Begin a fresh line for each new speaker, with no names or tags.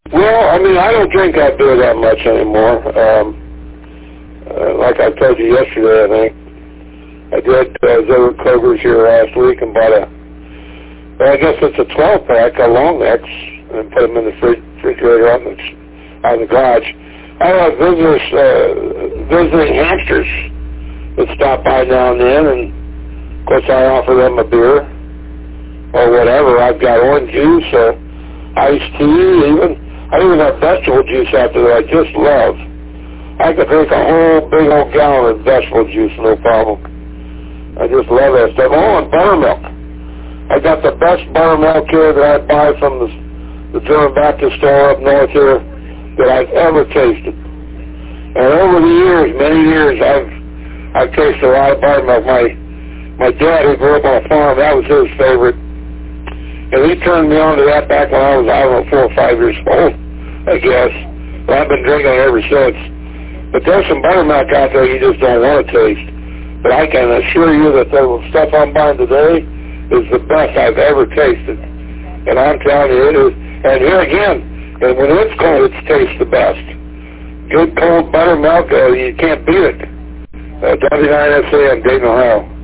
Well, I mean, I don't drink that beer that much anymore. Like I told you yesterday, I think. I did Zoe Kroger's here last week and bought well, I guess it's a 12-pack, a long necks, and put them in the refrigerator out in the garage. I have visitors, visiting hamsters that stop by now and then, and of course I offer them a beer or whatever. I've got orange juice, iced tea, I even have vegetable juice out there that I just love. I could drink a whole big old gallon of vegetable juice, no problem. I just love that stuff. Oh, and buttermilk. I got the best buttermilk here that I buy from the German Baptist store up north here that I've ever tasted. And over the years, many years, I've tasted a lot of buttermilk. My dad, who grew up on a farm, that was his favorite. And he turned me on to that back when I was, 4 or 5 years old, I guess. But I've been drinking it ever since. But there's some buttermilk out there you just don't want to taste. But I can assure you that the stuff I'm buying today is the best I've ever tasted. And I'm telling you, it is. And here again, and when it's cold, it tastes the best. Good cold buttermilk, you can't beat it. W9SA in Dayton, Ohio.